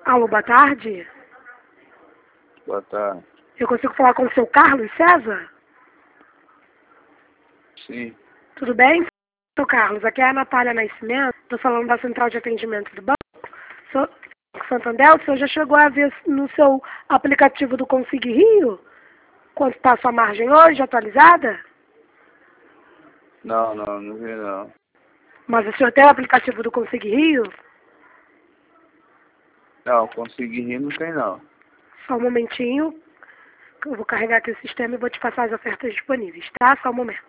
Alô, boa tarde. Boa tarde. Eu consigo falar com o seu Carlos César? Sim. Tudo bem, seu Carlos? Aqui é a Natália Nascimento. Estou falando da central de atendimento do banco. Sou Santander. O senhor já chegou a ver no seu aplicativo do Consig Rio quanto está a sua margem hoje, atualizada? Não vi não. Mas o senhor tem o aplicativo do Consig Rio? Não, consegui rir não tem não. Só um momentinho. Eu vou carregar aqui o sistema e vou te passar as ofertas disponíveis, tá? Só um momento.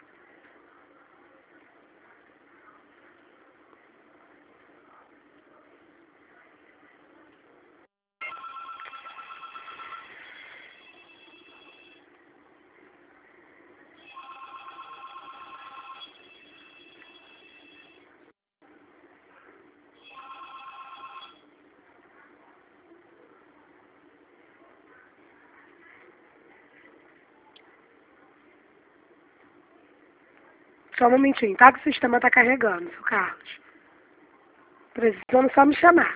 Só um momentinho, tá? Que o sistema tá carregando, seu Carlos. Precisando só me chamar.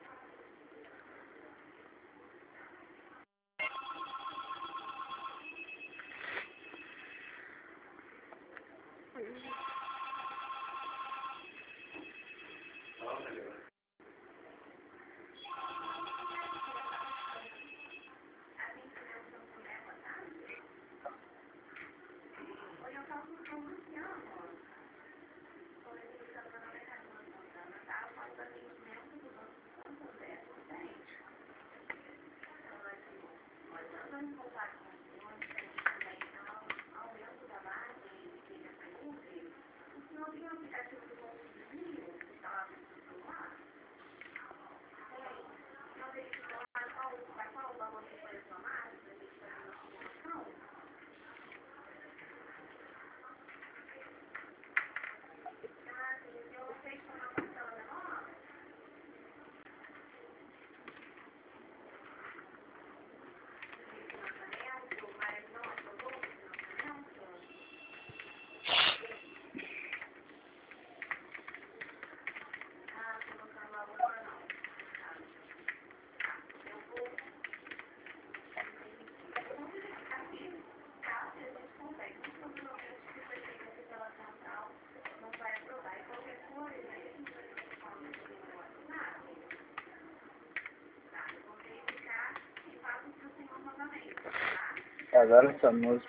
Agora essa música.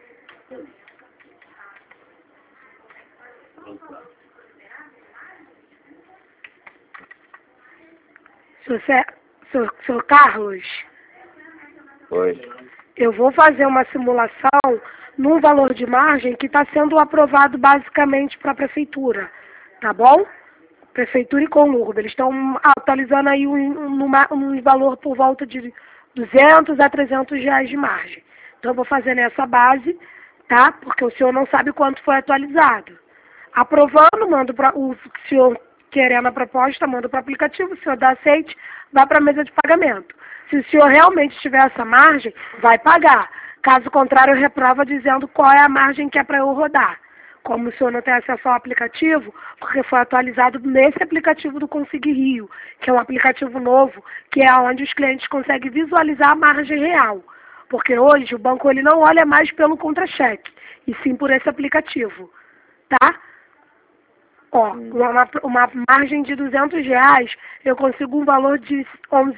Seu Carlos, Oi. eu vou fazer uma simulação num valor de margem que está sendo aprovado basicamente para a prefeitura, tá bom? Prefeitura e Conurb, eles estão atualizando aí um valor por volta de 200 a 300 reais de margem. Então eu vou fazer nessa base, tá? Porque o senhor não sabe quanto foi atualizado. Aprovando, mando para o senhor querendo a proposta, manda para o aplicativo, o senhor dá aceite, vai para a mesa de pagamento. Se o senhor realmente tiver essa margem, vai pagar. Caso contrário, reprova dizendo qual é a margem que é para eu rodar. Como o senhor não tem acesso ao aplicativo, porque foi atualizado nesse aplicativo do Consig Rio, que é um aplicativo novo, que é onde os clientes conseguem visualizar a margem real. Porque hoje o banco ele não olha mais pelo contra-cheque, e sim por esse aplicativo. Tá? Ó, uma margem de 200 reais, eu consigo um valor de R$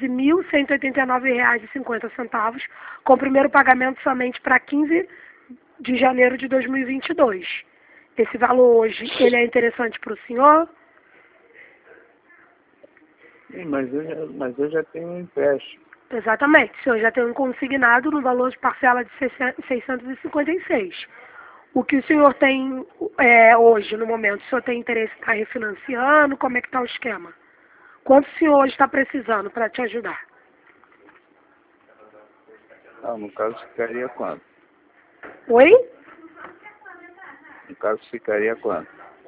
11.189,50, com o primeiro pagamento somente para 15 de janeiro de 2022. Esse valor hoje, ele é interessante para o senhor? Sim, mas eu já tenho um empréstimo. Exatamente. O senhor já tem um consignado no valor de parcela de 656. O que o senhor tem hoje, no momento? O senhor tem interesse em estar refinanciando? Como é que está o esquema? Quanto o senhor hoje está precisando para te ajudar? Ah, no caso ficaria quanto? Oi? No caso ficaria quanto?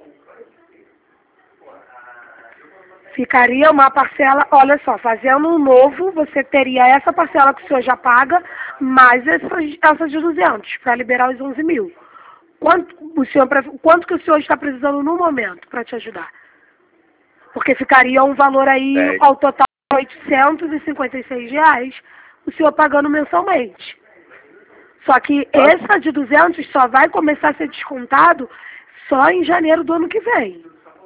Ficaria uma parcela, olha só, fazendo um novo, você teria essa parcela que o senhor já paga, mais essas de 200, para liberar os 11 mil. Quanto que o senhor está precisando no momento para te ajudar? Porque ficaria um valor aí, 10. ao total, R$ 856, o senhor pagando mensalmente. Só que essa de 200 só vai começar a ser descontado só em janeiro do ano que vem.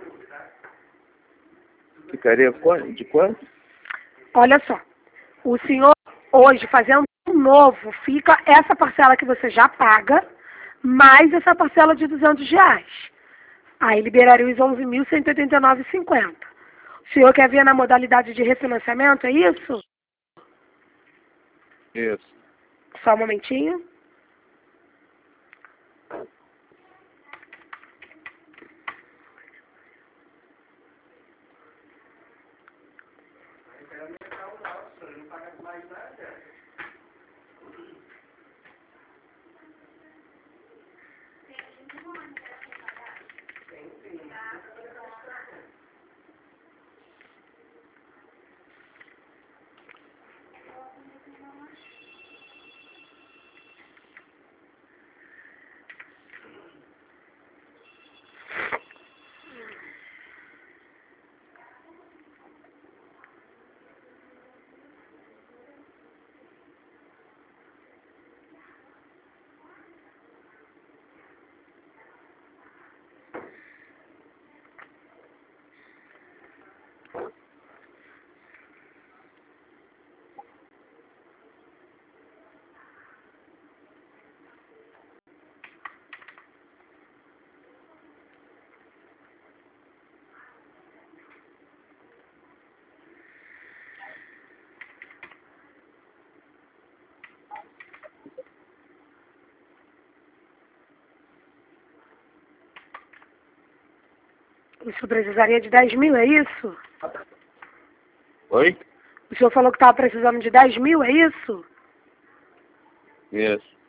Ficaria de quanto? Olha só, o senhor hoje fazendo um novo, fica essa parcela que você já paga, mais essa parcela de R$ 200. Aí liberaria os 11.189,50. O senhor quer ver na modalidade de refinanciamento, é isso? Isso. Só um momentinho. O senhor precisaria de 10 mil, é isso? Oi? O senhor falou que estava precisando de 10 mil, é isso? Isso.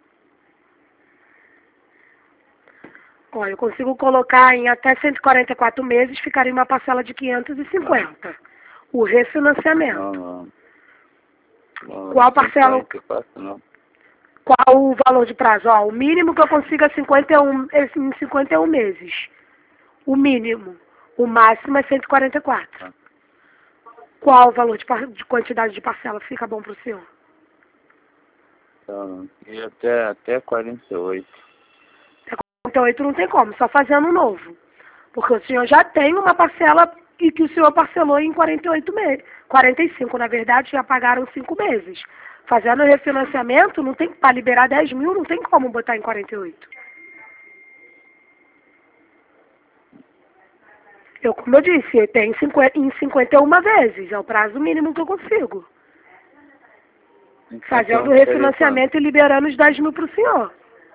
Olha, eu consigo colocar em até 144 meses, ficaria uma parcela de 550. O refinanciamento. Não. Qual parcela? Não. Qual o valor de prazo? Ó, o mínimo que eu consigo é 51, em 51 meses. O mínimo. O máximo é 144. Qual o valor de quantidade de parcela fica bom para o senhor? E até 48. Até 48 não tem como, só fazendo um novo. Porque o senhor já tem uma parcela e que o senhor parcelou em 48 meses. 45, na verdade, já pagaram 5 meses. Fazendo refinanciamento, não tem para liberar 10 mil, não tem como botar em 48. Como eu disse, eu tenho em 51 vezes, é o prazo mínimo que eu consigo. Fazendo o refinanciamento e liberando os 10 mil para o senhor.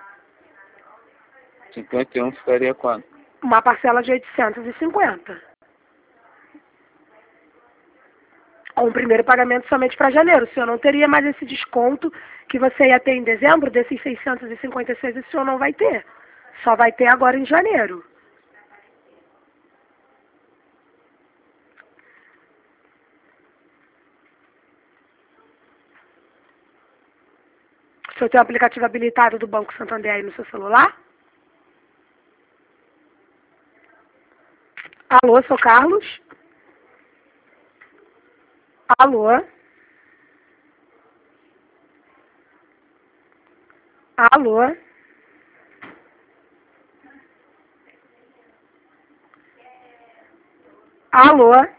51 ficaria quanto? Uma parcela de 850. Com o primeiro pagamento somente para janeiro. O senhor não teria mais esse desconto que você ia ter em dezembro, desses 656, o senhor não vai ter. Só vai ter agora em janeiro. O senhor tem o aplicativo habilitado do Banco Santander aí no seu celular? Alô, sou Carlos? Alô? Alô? Alô?